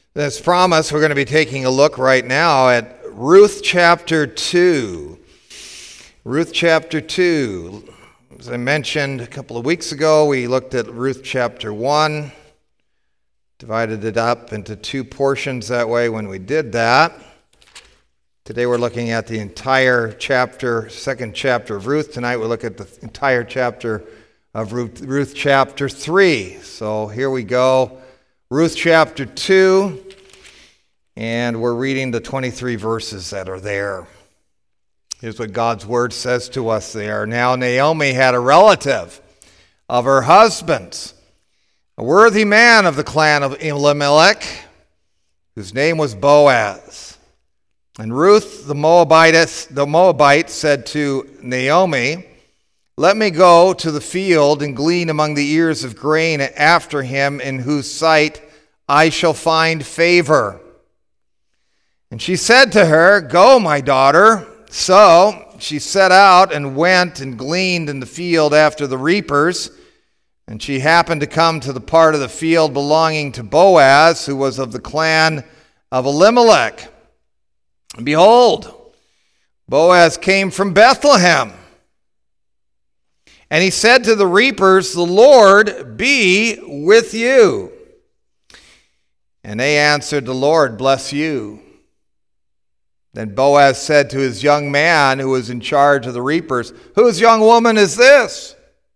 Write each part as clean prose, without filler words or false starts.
As promised, we're going to be taking a look right now at Ruth chapter 2. Ruth chapter 2. As I mentioned a couple of weeks ago, we looked at Ruth chapter 1, divided it up into two portions that way when we did that. Today we're looking at the entire chapter, second chapter of Ruth. Tonight we'll look at the entire chapter of Ruth chapter 3. So here we go. Ruth chapter 2, and we're reading the 23 verses that are there. Here's what God's word says to us there. Now Naomi had a relative of her husband's, a worthy man of the clan of Elimelech, whose name was Boaz. And Ruth the Moabite said to Naomi, "Let me go to the field and glean among the ears of grain after him, in whose sight I shall find favor." And she said to her, "Go, my daughter." So she set out and went and gleaned in the field after the reapers. And she happened to come to the part of the field belonging to Boaz, who was of the clan of Elimelech. And behold, Boaz came from Bethlehem. And he said to the reapers, "The Lord be with you." And they answered, "The Lord bless you." Then Boaz said to his young man who was in charge of the reapers, "Whose young woman is this?"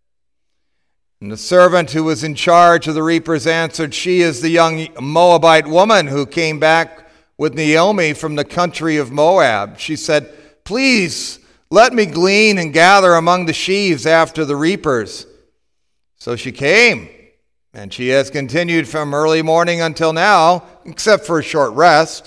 And the servant who was in charge of the reapers answered, "She is the young Moabite woman who came back with Naomi from the country of Moab." She said, "Please, let me glean and gather among the sheaves after the reapers." So she came, and she has continued from early morning until now, except for a short rest.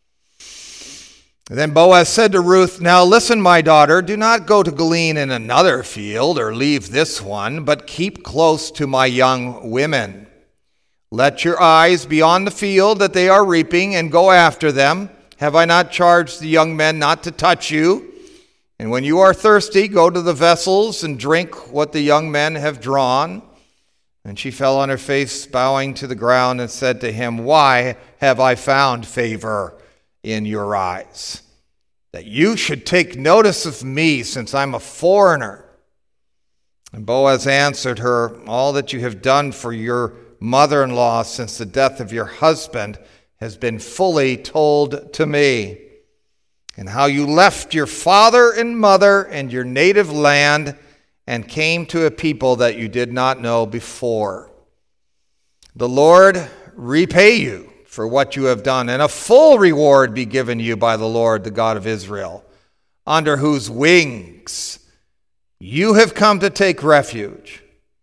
And then Boaz said to Ruth, "Now listen, my daughter, do not go to glean in another field or leave this one, but keep close to my young women. Let your eyes be on the field that they are reaping, and go after them. Have I not charged the young men not to touch you? And when you are thirsty, go to the vessels and drink what the young men have drawn." And she fell on her face, bowing to the ground, and said to him, "Why have I found favor in your eyes, that you should take notice of me, since I'm a foreigner?" And Boaz answered her, "All that you have done for your mother-in-law since the death of your husband has been fully told to me, and how you left your father and mother and your native land and came to a people that you did not know before. The Lord repay you for what you have done, and a full reward be given you by the Lord, the God of Israel, under whose wings you have come to take refuge."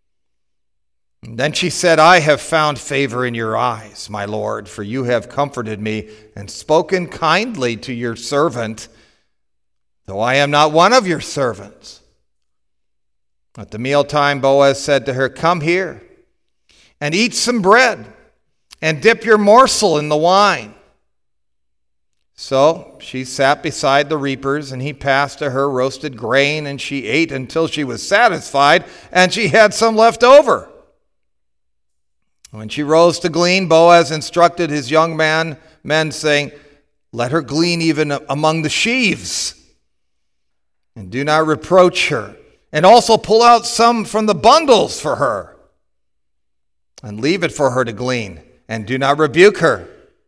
And then she said, "I have found favor in your eyes, my Lord, for you have comforted me and spoken kindly to your servant, though I am not one of your servants." At the mealtime, Boaz said to her, "Come here and eat some bread, and dip your morsel in the wine." So she sat beside the reapers, and he passed to her roasted grain, and she ate until she was satisfied, and she had some left over. When she rose to glean, Boaz instructed his young men, saying, "Let her glean even among the sheaves, and do not reproach her, and also pull out some from the bundles for her, and leave it for her to glean, and do not rebuke her."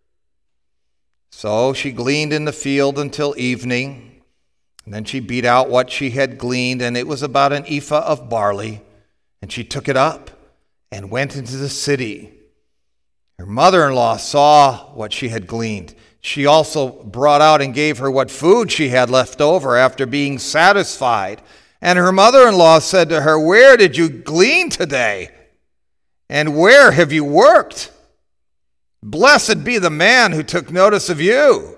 So she gleaned in the field until evening, and then she beat out what she had gleaned, and it was about an ephah of barley, and she took it up and went into the city. Her mother-in-law saw what she had gleaned. She also brought out and gave her what food she had left over after being satisfied. And her mother-in-law said to her, "Where did you glean today? And where have you worked? Blessed be the man who took notice of you."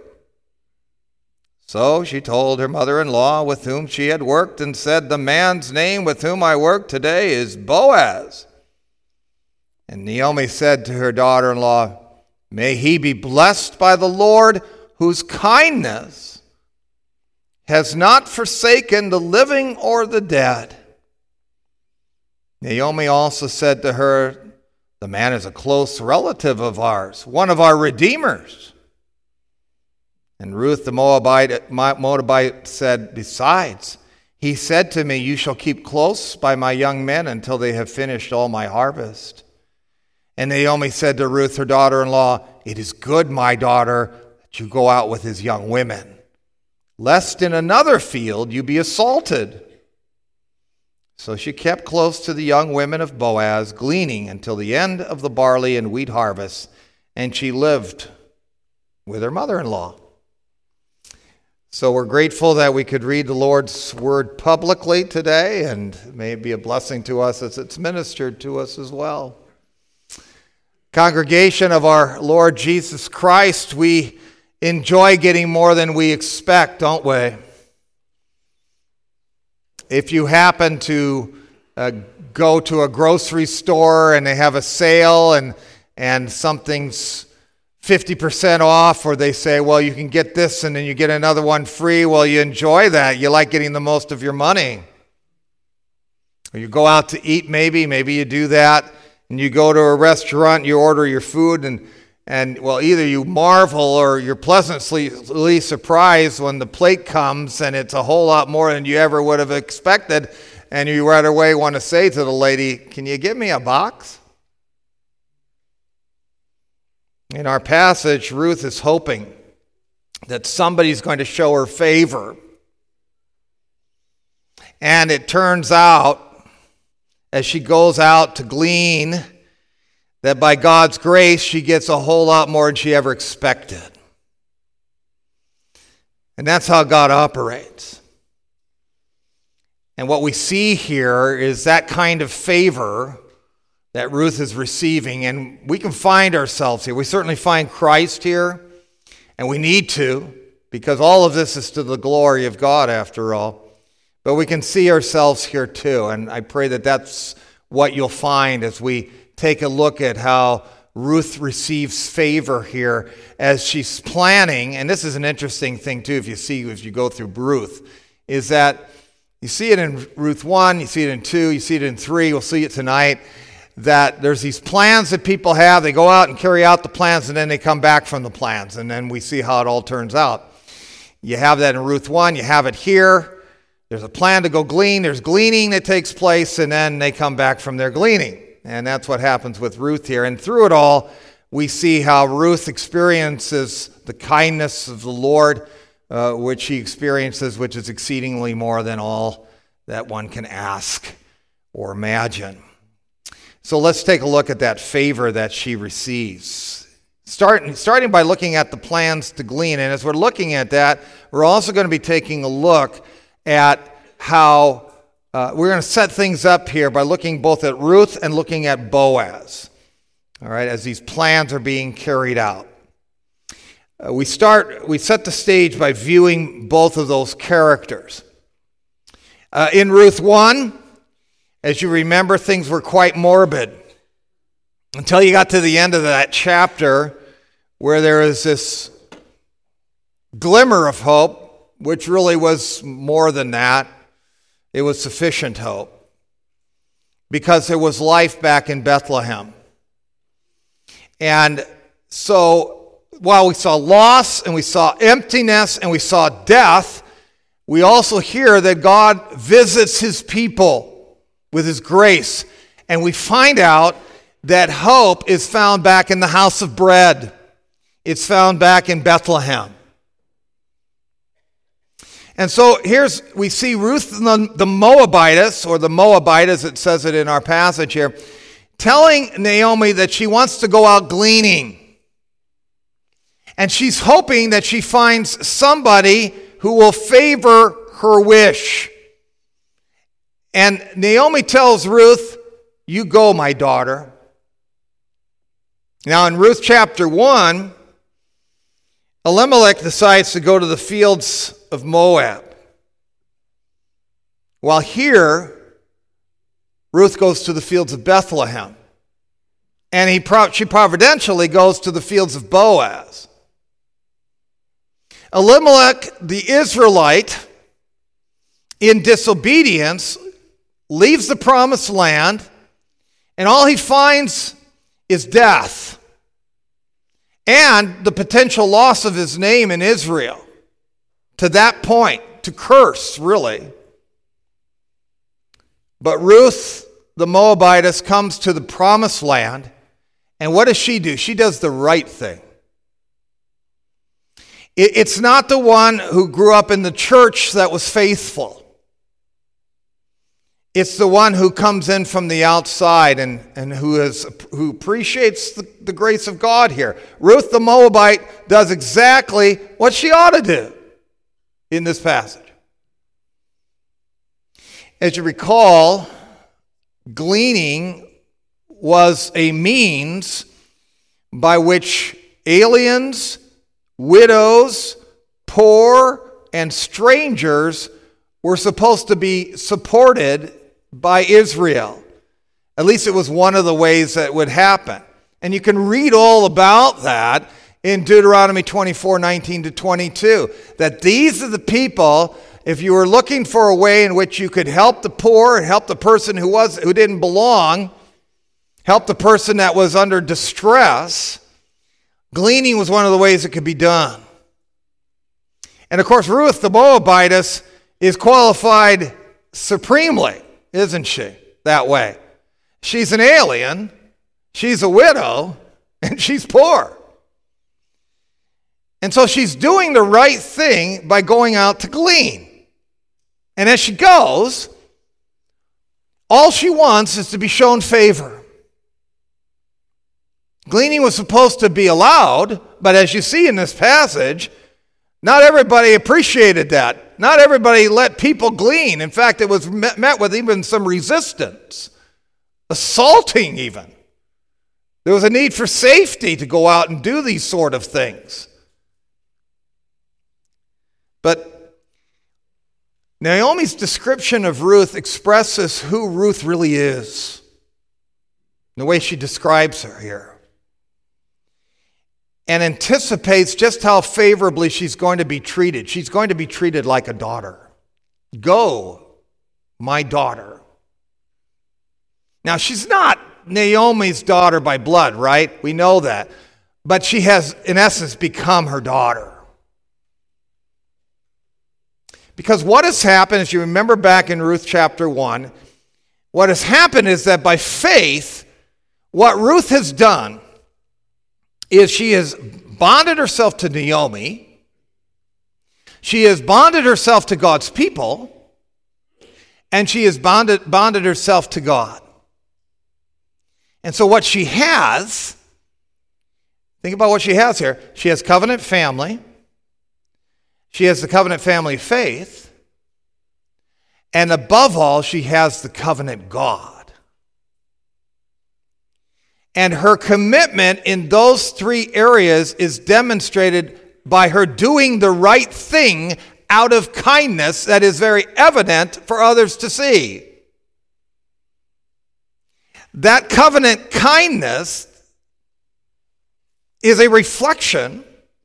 So she told her mother-in-law with whom she had worked, and said, "The man's name with whom I work today is Boaz." And Naomi said to her daughter-in-law, "May he be blessed by the Lord, whose kindness has not forsaken the living or the dead." Naomi also said to her, The man is a close relative of ours, one of our redeemers. And Ruth the Moabite said, besides, he said to me, you shall keep close by my young men until they have finished all my harvest. And Naomi said to Ruth, her daughter-in-law, it is good, my daughter, that you go out with his young women, lest in another field you be assaulted. So she kept close to the young women of Boaz, gleaning until the end of the barley and wheat harvest, and she lived with her mother-in-law. So we're grateful that we could read the Lord's word publicly today, and may it be a blessing to us as it's ministered to us as well. Congregation of our Lord Jesus Christ, we enjoy getting more than we expect, don't we? If you happen to go to a grocery store and they have a sale and something's 50% off, or they say, well, you can get this and then you get another one free, well, you enjoy that. You like getting the most of your money. Or you go out to eat maybe you do that, and you go to a restaurant, you order your food, and well, either you marvel or you're pleasantly surprised when the plate comes and it's a whole lot more than you ever would have expected, and you right away want to say to the lady, can you give me a box? In our passage, Ruth is hoping that somebody's going to show her favor. And it turns out, as she goes out to glean, that by God's grace, she gets a whole lot more than she ever expected. And that's how God operates. And what we see here is that kind of favor that Ruth is receiving, and we can find ourselves here. We certainly find Christ here, and we need to, because all of this is to the glory of God after all. But we can see ourselves here too, and I pray that that's what you'll find as we take a look at how Ruth receives favor here as she's planning. And this is an interesting thing too, if you go through Ruth, is that you see it in Ruth 1, you see it in 2, you see it in 3, we'll see it tonight, that there's these plans that people have. They go out and carry out the plans, and then they come back from the plans, and then we see how it all turns out. You have that in Ruth 1, you have it here. There's a plan to go glean, there's gleaning that takes place, and then they come back from their gleaning. And that's what happens with Ruth here. And through it all, we see how Ruth experiences the kindness of the Lord, which she experiences, which is exceedingly more than all that one can ask or imagine. So let's take a look at that favor that she receives. Starting by looking at the plans to glean. And as we're looking at that, we're also going to be taking a look at how we're going to set things up here by looking both at Ruth and looking at Boaz. All right, as these plans are being carried out. We set the stage by viewing both of those characters. In Ruth 1, as you remember, things were quite morbid until you got to the end of that chapter where there is this glimmer of hope, which really was more than that. It was sufficient hope because there was life back in Bethlehem. And so while we saw loss and we saw emptiness and we saw death, we also hear that God visits his people with his grace. And we find out that hope is found back in the house of bread. It's found back in Bethlehem. And so we see Ruth the Moabitess, or the Moabite as it says it in our passage here, telling Naomi that she wants to go out gleaning. And she's hoping that she finds somebody who will favor her wish. And Naomi tells Ruth, you go, my daughter. Now in Ruth chapter 1, Elimelech decides to go to the fields of Moab. While here, Ruth goes to the fields of Bethlehem. And she providentially goes to the fields of Boaz. Elimelech, the Israelite, in disobedience, leaves the promised land, and all he finds is death and the potential loss of his name in Israel. To that point, to curse, really. But Ruth, the Moabitess, comes to the promised land, and what does she do? She does the right thing. It's not the one who grew up in the church that was faithful. It's the one who comes in from the outside and who appreciates the grace of God here. Ruth the Moabite does exactly what she ought to do in this passage. As you recall, gleaning was a means by which aliens, widows, poor, and strangers were supposed to be supported by Israel. At least it was one of the ways that would happen. And you can read all about that in Deuteronomy 24:19-22, that these are the people, if you were looking for a way in which you could help the poor and help the person who didn't belong, help the person that was under distress, gleaning was one of the ways it could be done. And of course, Ruth the Moabitess is qualified supremely, isn't she, that way? She's an alien, she's a widow, and she's poor. And so she's doing the right thing by going out to glean. And as she goes, all she wants is to be shown favor. Gleaning was supposed to be allowed, but as you see in this passage, not everybody appreciated that. Not everybody let people glean. In fact, it was met with even some resistance, assaulting even. There was a need for safety to go out and do these sort of things. But Naomi's description of Ruth expresses who Ruth really is, the way she describes her here, and anticipates just how favorably she's going to be treated. She's going to be treated like a daughter. Go, my daughter. Now, she's not Naomi's daughter by blood, right? We know that. But she has, in essence, become her daughter. Because what has happened, as you remember back in Ruth chapter 1, what has happened is that by faith, what Ruth has done is she has bonded herself to Naomi, she has bonded herself to God's people, and she has bonded herself to God. And so what she has, think about what she has here. She has covenant family, she has the covenant family faith, and above all, she has the covenant God. And her commitment in those three areas is demonstrated by her doing the right thing out of kindness that is very evident for others to see. That covenant kindness is a reflection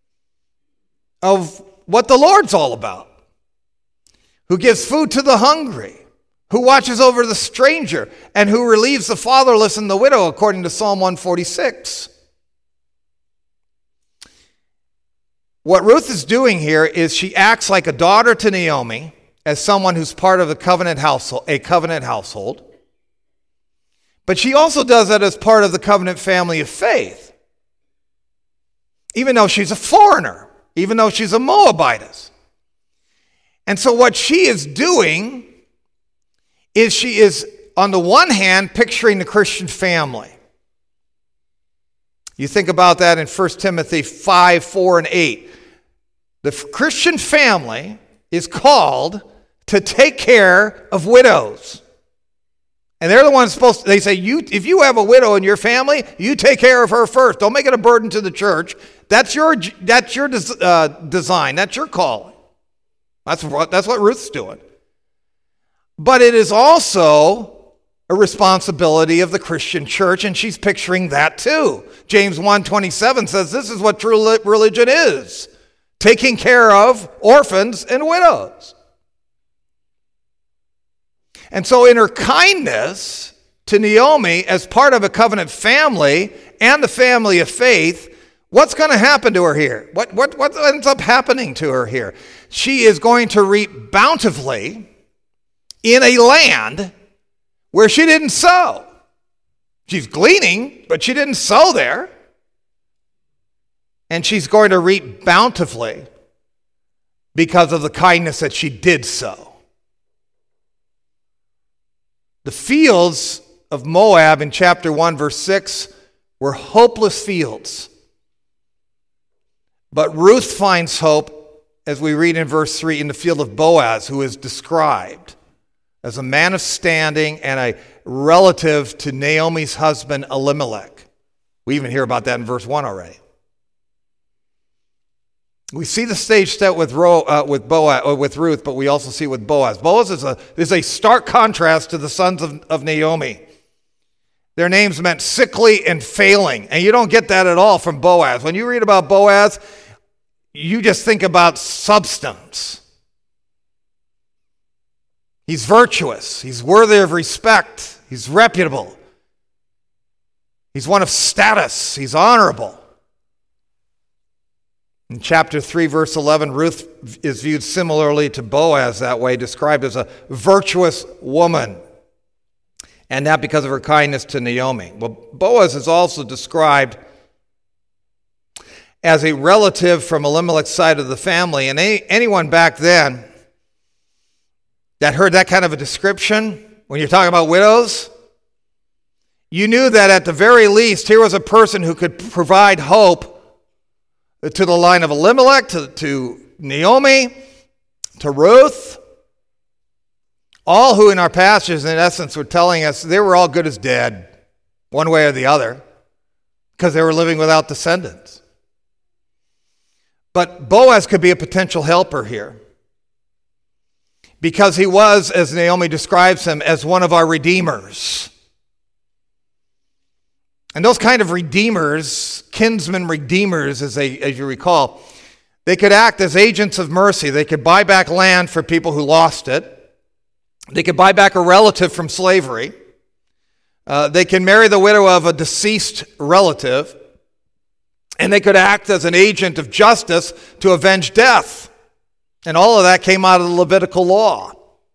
of what the Lord's all about, who gives food to the hungry, who watches over the stranger, and who relieves the fatherless and the widow, according to Psalm 146. What Ruth is doing here is she acts like a daughter to Naomi, as someone who's part of the covenant household, a covenant household. But she also does that as part of the covenant family of faith, even though she's a foreigner, even though she's a Moabitess. And so what she is doing is she is, on the one hand, picturing the Christian family. You think about that in 1 Timothy 5, 4, and 8. The Christian family is called to take care of widows. And they're the ones supposed to, they say, if you have a widow in your family, you take care of her first. Don't make it a burden to the church. That's your design. That's your calling. That's what Ruth's doing. But it is also a responsibility of the Christian church, and she's picturing that too. James 1:27 says this is what true religion is, taking care of orphans and widows. And so in her kindness to Naomi as part of a covenant family and the family of faith, what's going to happen to her here? What ends up happening to her here? She is going to reap bountifully in a land where she didn't sow. She's gleaning, but she didn't sow there. And she's going to reap bountifully because of the kindness that she did sow. The fields of Moab in chapter 1, verse 6 were hopeless fields. But Ruth finds hope, as we read in verse 3, in the field of Boaz, who is described as a man of standing and a relative to Naomi's husband Elimelech. We even hear about that in verse 1 already. We see the stage set with Ruth, but we also see it with Boaz. Boaz is a stark contrast to the sons of Naomi. Their names meant sickly and failing, and you don't get that at all from Boaz. When you read about Boaz, you just think about substance. He's virtuous. He's worthy of respect. He's reputable. He's one of status. He's honorable. In chapter 3, verse 11, Ruth is viewed similarly to Boaz that way, described as a virtuous woman, and that because of her kindness to Naomi. Well, Boaz is also described as a relative from Elimelech's side of the family, and anyone back then that heard that kind of a description, when you're talking about widows, you knew that at the very least, here was a person who could provide hope to the line of Elimelech, to Naomi, to Ruth, all who in our passages, in essence, were telling us they were all good as dead, one way or the other, because they were living without descendants. But Boaz could be a potential helper here, because he was, as Naomi describes him, as one of our redeemers. And those kind of redeemers, kinsman redeemers, as you recall, they could act as agents of mercy. They could buy back land for people who lost it. They could buy back a relative from slavery. They can marry the widow of a deceased relative. And they could act as an agent of justice to avenge death. And all of that came out of the Levitical law.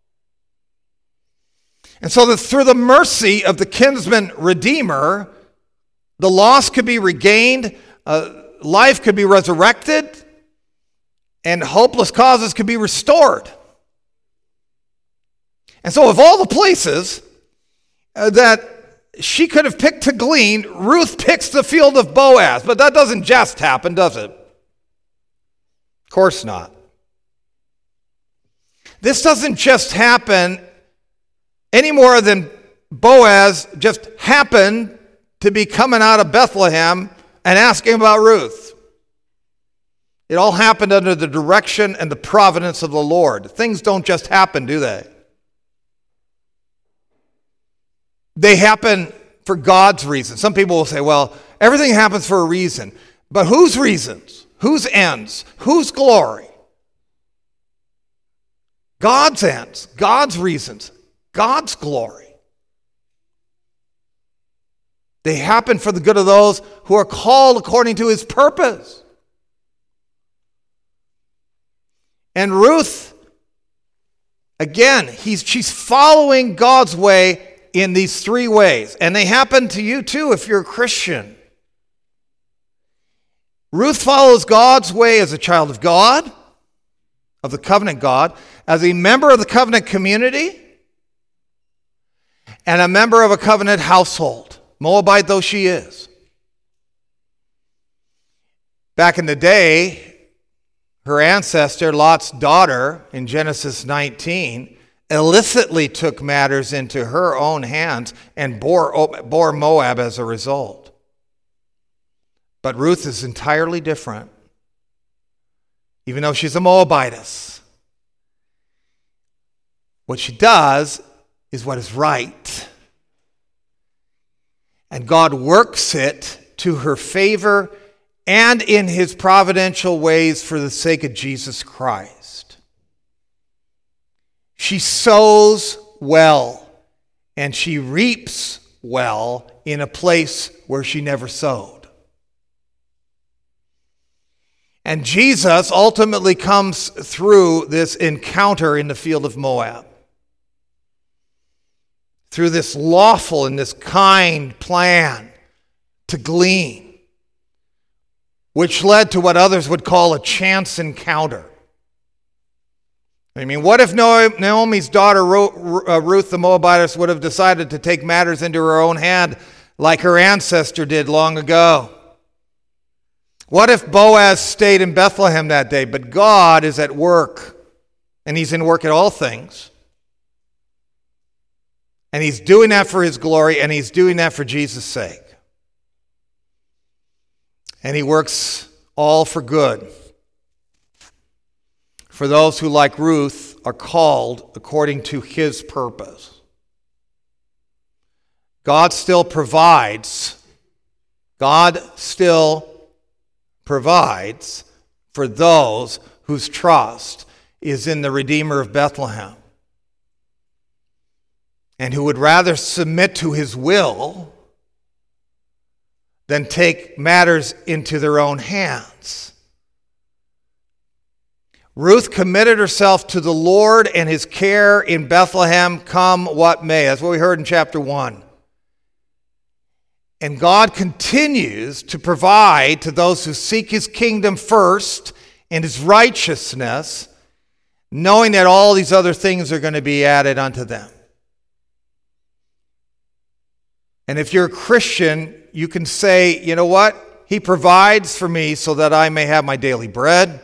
And so that through the mercy of the kinsman redeemer, the lost could be regained, life could be resurrected, and hopeless causes could be restored. And so of all the places that she could have picked to glean, Ruth picks the field of Boaz. But that doesn't just happen, does it? Of course not. This doesn't just happen any more than Boaz just happened to be coming out of Bethlehem and asking about Ruth. It all happened under the direction and the providence of the Lord. Things don't just happen, do they? They happen for God's reason. Some people will say, well, everything happens for a reason. But whose reasons? Whose ends? Whose glory? God's ends, God's reasons, God's glory. They happen for the good of those who are called according to his purpose. And Ruth, again, she's following God's way in these three ways. And they happen to you too if you're a Christian. Ruth follows God's way as a child of God, of the covenant God, as a member of the covenant community, and a member of a covenant household, Moabite though she is. Back in the day, her ancestor, Lot's daughter, in Genesis 19, illicitly took matters into her own hands and bore Moab as a result. But Ruth is entirely different. Even though she's a Moabitess, what she does is what is right. And God works it to her favor and in his providential ways for the sake of Jesus Christ. She sows well and she reaps well in a place where she never sowed. And Jesus ultimately comes through this encounter in the field of Moab, through this lawful and this kind plan to glean, which led to what others would call a chance encounter. I mean, what if Naomi's daughter, Ruth the Moabitess, would have decided to take matters into her own hand like her ancestor did long ago? What if Boaz stayed in Bethlehem that day? But God is at work, and he's in work at all things. And he's doing that for his glory, and he's doing that for Jesus' sake. And he works all for good for those who, like Ruth, are called according to his purpose. God still provides. God still provides for those whose trust is in the Redeemer of Bethlehem, and who would rather submit to his will than take matters into their own hands. Ruth committed herself to the Lord and his care in Bethlehem, come what may. That's what we heard in chapter 1. And God continues to provide to those who seek his kingdom first and his righteousness, knowing that all these other things are going to be added unto them. And if you're a Christian, you can say, you know what? He provides for me so that I may have my daily bread.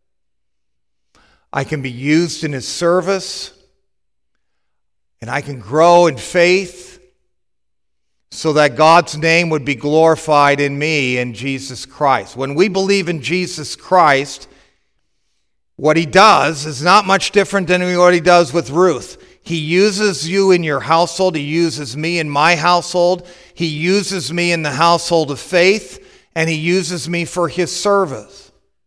I can be used in his service. And I can grow in faith so that God's name would be glorified in me in Jesus Christ. When we believe in Jesus Christ, what he does is not much different than what he does with Ruth. He uses you in your household. He uses me in my household. He uses me in the household of faith, and he uses me for his service.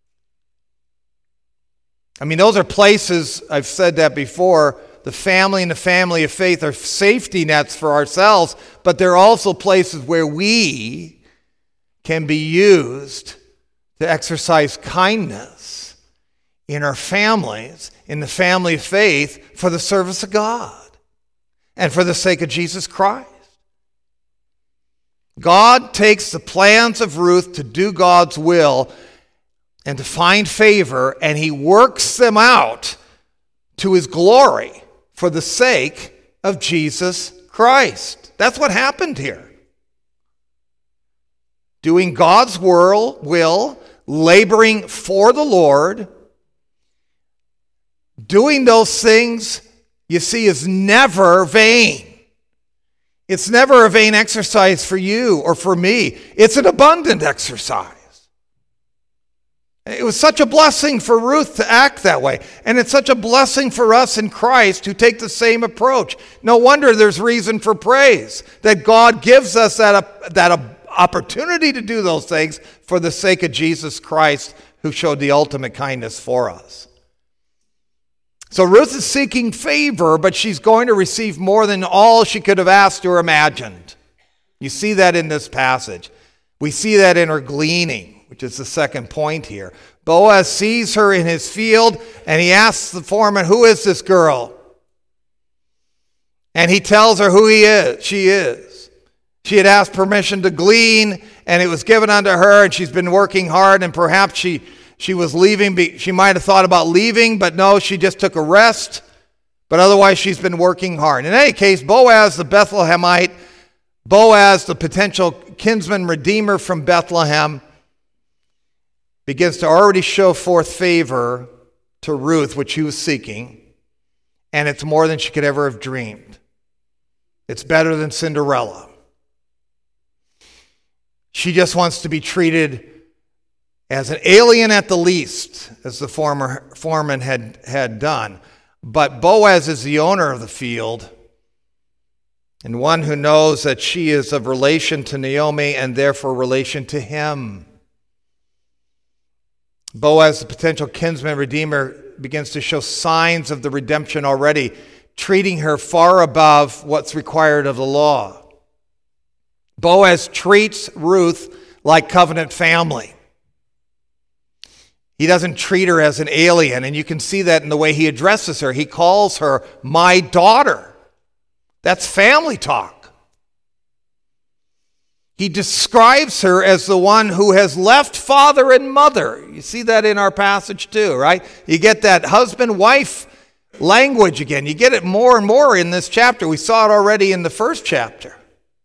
I mean, those are places, I've said that before, the family and the family of faith are safety nets for ourselves, but they're also places where we can be used to exercise kindness in our families, in the family of faith, for the service of God and for the sake of Jesus Christ. God takes the plans of Ruth to do God's will and to find favor, and he works them out to his glory for the sake of Jesus Christ. That's what happened here. Doing God's will, laboring for the Lord, doing those things, you see, is never vain. It's never a vain exercise for you or for me. It's an abundant exercise. It was such a blessing for Ruth to act that way. And it's such a blessing for us in Christ to take the same approach. No wonder there's reason for praise that God gives us that opportunity to do those things for the sake of Jesus Christ, who showed the ultimate kindness for us. So Ruth is seeking favor, but she's going to receive more than all she could have asked or imagined. You see that in this passage. We see that in her gleaning, which is the second point here. Boaz sees her in his field, and he asks the foreman, "Who is this girl?" And he tells her who he is. She is. She had asked permission to glean, and it was given unto her, and she's been working hard, and perhaps she was leaving. She might have thought about leaving, but no, she just took a rest. But otherwise, she's been working hard. In any case, Boaz the Bethlehemite, Boaz the potential kinsman redeemer from Bethlehem, begins to already show forth favor to Ruth, which she was seeking, and it's more than she could ever have dreamed. It's better than Cinderella. She just wants to be treated as an alien at the least, as the foreman had done. But Boaz is the owner of the field, and one who knows that she is of relation to Naomi and therefore relation to him. Boaz, the potential kinsman redeemer, begins to show signs of the redemption already, treating her far above what's required of the law. Boaz treats Ruth like covenant family. He doesn't treat her as an alien, and you can see that in the way he addresses her. He calls her my daughter. That's family talk. He describes her as the one who has left father and mother. You see that in our passage too, right? You get that husband-wife language again. You get it more and more in this chapter. We saw it already in the first chapter.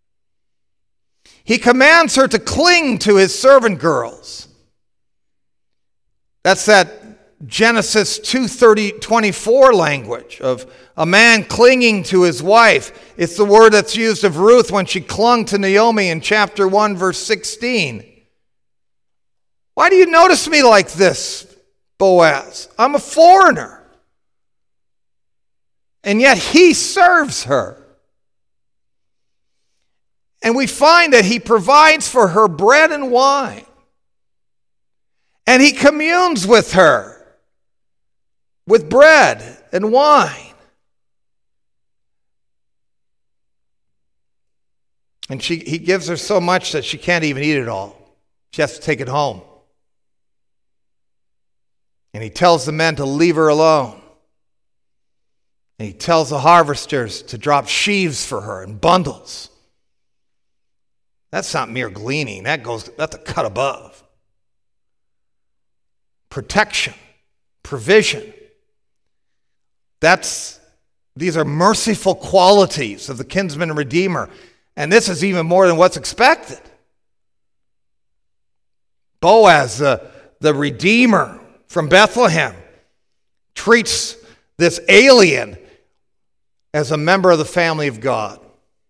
He commands her to cling to his servant girls. That's that Genesis 2:24 language of a man clinging to his wife. It's the word that's used of Ruth when she clung to Naomi in chapter 1, verse 16. Why do you notice me like this, Boaz? I'm a foreigner. And yet he serves her. And we find that he provides for her bread and wine. And he communes with her with bread and wine. And he gives her so much that she can't even eat it all. She has to take it home. And he tells the men to leave her alone. And he tells the harvesters to drop sheaves for her in bundles. That's not mere gleaning. That's a cut above. Protection, provision. These are merciful qualities of the kinsman and redeemer. And this is even more than what's expected. Boaz, the redeemer from Bethlehem, treats this alien as a member of the family of God.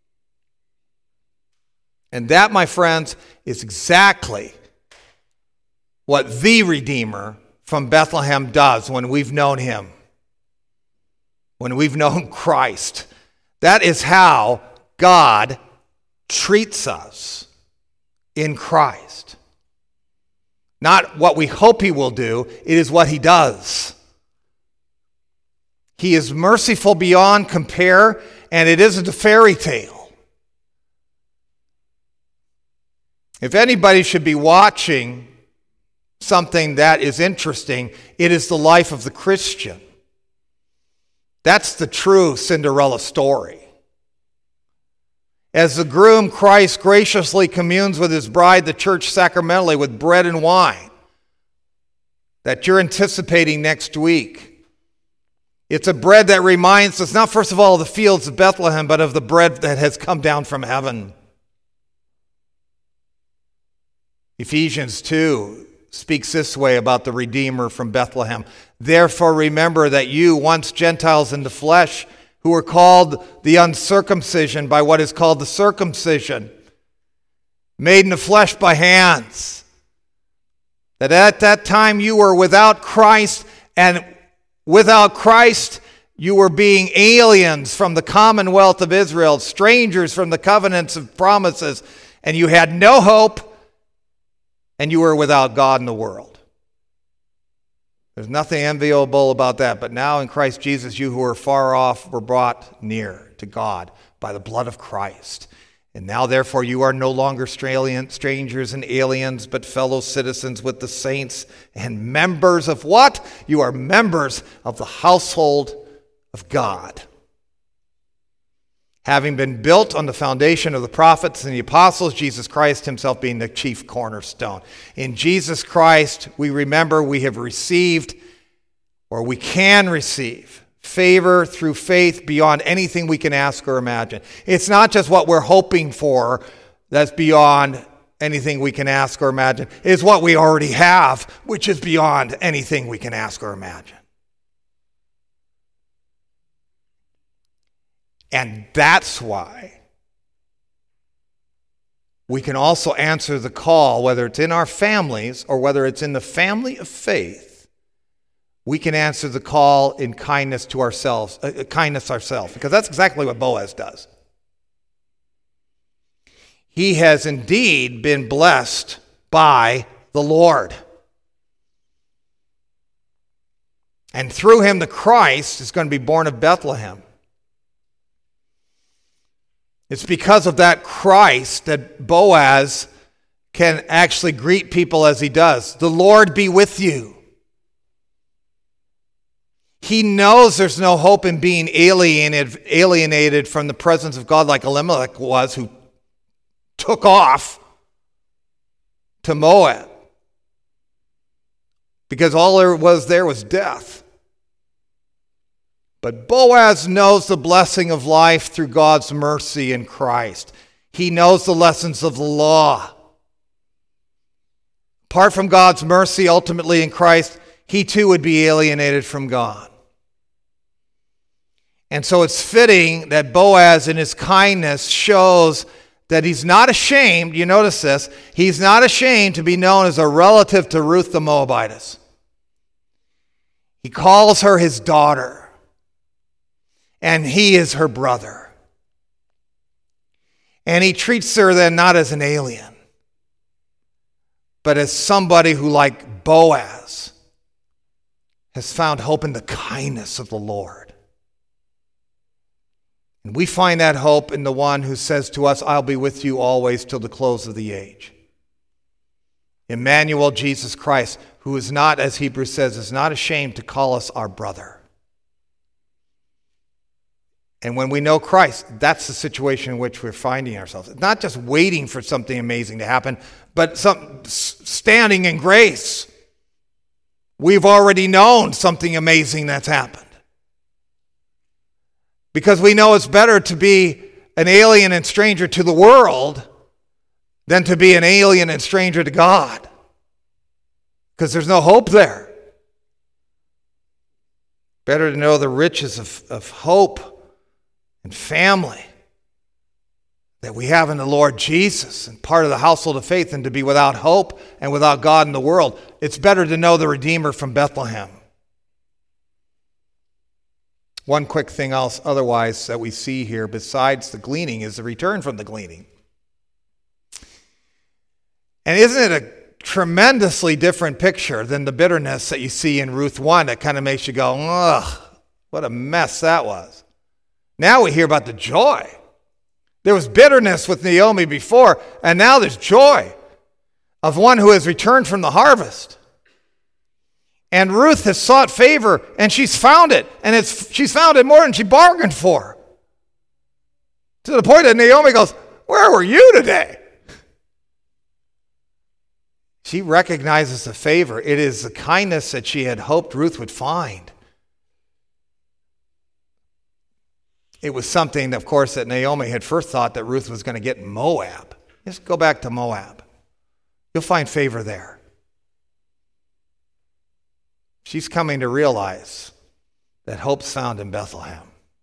And that, my friends, is exactly what the Redeemer from Bethlehem does when we've known him, when we've known Christ. That is how God treats us in Christ. Not what we hope he will do, it is what he does. He is merciful beyond compare, and it isn't a fairy tale. If anybody should be watching something that is interesting, it is the life of the Christian. That's the true Cinderella story. As the groom, Christ, graciously communes with his bride, the church, sacramentally with bread and wine that you're anticipating next week. It's a bread that reminds us not first of all of the fields of Bethlehem, but of the bread that has come down from heaven. Ephesians 2 speaks this way about the Redeemer from Bethlehem. Therefore remember that you, once Gentiles in the flesh, who were called the uncircumcision by what is called the circumcision, made in the flesh by hands, that at that time you were without Christ, and without Christ you were being aliens from the commonwealth of Israel, strangers from the covenants of promises, and you had no hope, and you were without God in the world. There's nothing enviable about that. But now in Christ Jesus, you who were far off were brought near to God by the blood of Christ. And now, therefore, you are no longer strangers and aliens, but fellow citizens with the saints and members of what? You are members of the household of God, having been built on the foundation of the prophets and the apostles, Jesus Christ himself being the chief cornerstone. In Jesus Christ, we remember we have received, or we can receive, favor through faith beyond anything we can ask or imagine. It's not just what we're hoping for that's beyond anything we can ask or imagine. It's what we already have, which is beyond anything we can ask or imagine. And that's why we can also answer the call, whether it's in our families or whether it's in the family of faith, we can answer the call in kindness to ourselves, because that's exactly what Boaz does. He has indeed been blessed by the Lord. And through him, the Christ is going to be born of Bethlehem. It's because of that Christ that Boaz can actually greet people as he does. The Lord be with you. He knows there's no hope in being alienated from the presence of God like Elimelech was, who took off to Moab. Because all there was death. But Boaz knows the blessing of life through God's mercy in Christ. He knows the lessons of the law. Apart from God's mercy, ultimately in Christ, he too would be alienated from God. And so it's fitting that Boaz in his kindness shows that he's not ashamed, you notice this, he's not ashamed to be known as a relative to Ruth the Moabitess. He calls her his daughter, and he is her brother. And he treats her then not as an alien, but as somebody who, like Boaz, has found hope in the kindness of the Lord. And we find that hope in the one who says to us, I'll be with you always till the close of the age. Emmanuel, Jesus Christ, who is not, as Hebrews says, is not ashamed to call us our brother. And when we know Christ, that's the situation in which we're finding ourselves. It's not just waiting for something amazing to happen, but standing in grace. We've already known something amazing that's happened. Because we know it's better to be an alien and stranger to the world than to be an alien and stranger to God. Because there's no hope there. Better to know the riches of hope and family that we have in the Lord Jesus and part of the household of faith than to be without hope and without God in the world. It's better to know the Redeemer from Bethlehem. One quick thing else otherwise that we see here besides the gleaning is the return from the gleaning. And isn't it a tremendously different picture than the bitterness that you see in Ruth 1 that kind of makes you go, ugh, what a mess that was. Now we hear about the joy. There was bitterness with Naomi before, and now there's joy of one who has returned from the harvest. And Ruth has sought favor, and she's found it. And she's found it more than she bargained for. To the point that Naomi goes, where were you today? She recognizes the favor. It is the kindness that she had hoped Ruth would find. It was something, of course, that Naomi had first thought that Ruth was going to get in Moab. Just go back to Moab. You'll find favor there. She's coming to realize that hope's found in Bethlehem.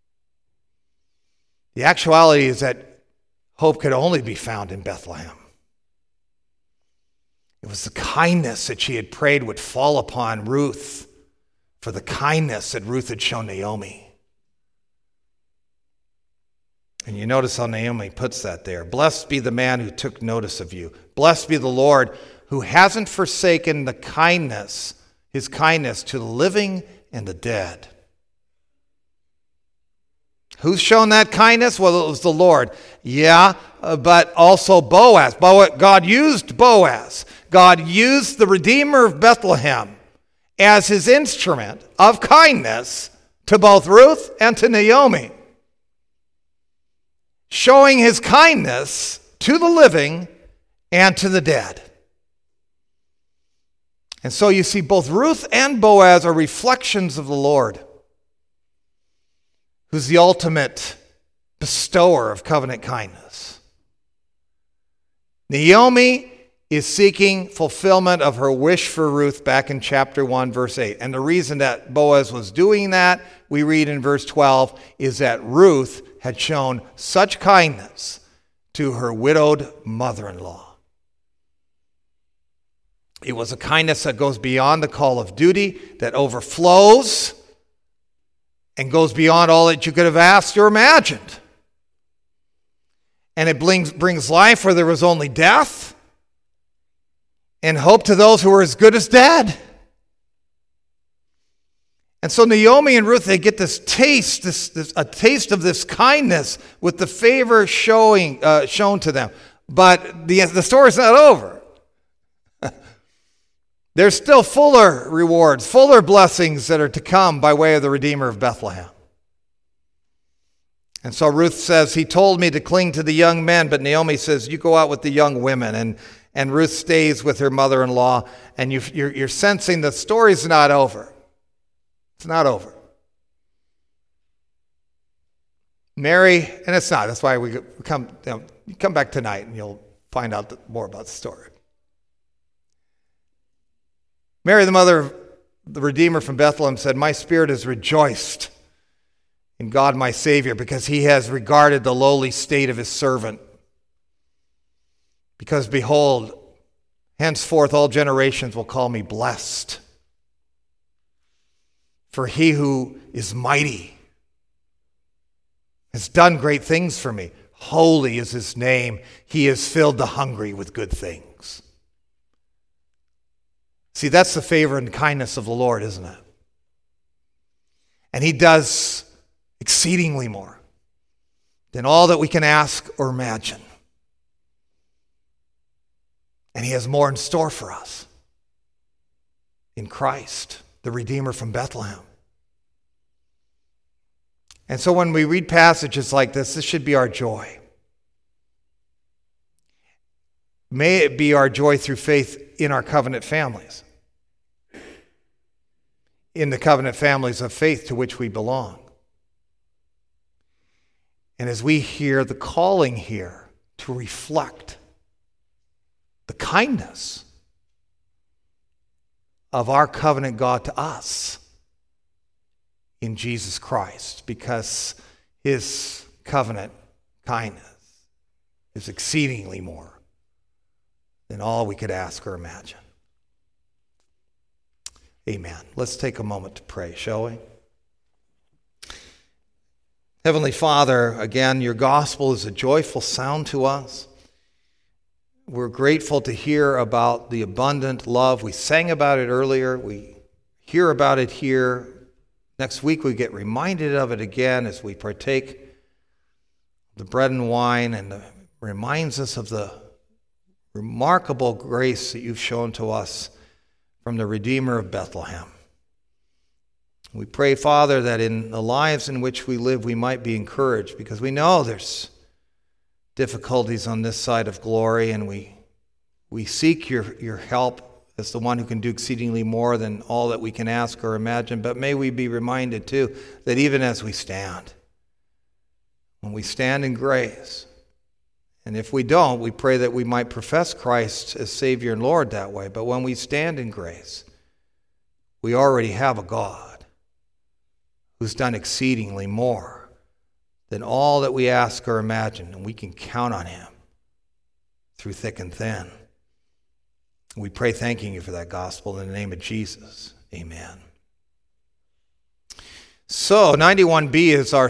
The actuality is that hope could only be found in Bethlehem. It was the kindness that she had prayed would fall upon Ruth for the kindness that Ruth had shown Naomi. And you notice how Naomi puts that there. Blessed be the man who took notice of you. Blessed be the Lord who hasn't forsaken the kindness, his kindness to the living and the dead. Who's shown that kindness? Well, it was the Lord. Yeah, but also Boaz. God used Boaz. God used the Redeemer of Bethlehem as his instrument of kindness to both Ruth and to Naomi, showing his kindness to the living and to the dead. And so you see both Ruth and Boaz are reflections of the Lord, who's the ultimate bestower of covenant kindness. Naomi is seeking fulfillment of her wish for Ruth back in chapter 1, verse 8. And the reason that Boaz was doing that, we read in verse 12, is that Ruth had shown such kindness to her widowed mother-in-law. It was a kindness that goes beyond the call of duty, that overflows and goes beyond all that you could have asked or imagined. And it brings life where there was only death, and hope to those who were as good as dead. And so Naomi and Ruth, they get this taste, a taste of this kindness with the favor shown to them. But the story's not over. There's still fuller rewards, fuller blessings that are to come by way of the Redeemer of Bethlehem. And so Ruth says, he told me to cling to the young men, but Naomi says, you go out with the young women. And Ruth stays with her mother-in-law, and you're sensing the story's not over. It's not over. Mary, and it's not. That's why we come back tonight, and you'll find out more about the story. Mary, the mother of the Redeemer from Bethlehem, said, my spirit has rejoiced in God my Savior, because he has regarded the lowly state of his servant. Because behold, henceforth all generations will call me blessed. For he who is mighty has done great things for me. Holy is his name. He has filled the hungry with good things. See, that's the favor and kindness of the Lord, isn't it? And he does exceedingly more than all that we can ask or imagine. And he has more in store for us in Christ, the Redeemer from Bethlehem. And so when we read passages like this should be our joy. May it be our joy through faith in our covenant families, in the covenant families of faith to which we belong. And as we hear the calling here to reflect the kindness of our covenant God to us in Jesus Christ, because his covenant kindness is exceedingly more than all we could ask or imagine. Amen. Let's take a moment to pray, shall we? Heavenly Father, again, your gospel is a joyful sound to us. We're grateful to hear about the abundant love. We sang about it earlier. We hear about it here. Next week we get reminded of it again as we partake the bread and wine, and it reminds us of the remarkable grace that you've shown to us from the Redeemer of Bethlehem. We pray, Father, that in the lives in which we live we might be encouraged, because we know there's difficulties on this side of glory, and we seek your help as the one who can do exceedingly more than all that we can ask or imagine. But may we be reminded, too, that even as we stand, when we stand in grace, and if we don't, we pray that we might profess Christ as Savior and Lord that way. But when we stand in grace, we already have a God who's done exceedingly more than all that we ask or imagine, and we can count on him through thick and thin. We pray thanking you for that gospel in the name of Jesus. Amen. So 91B is our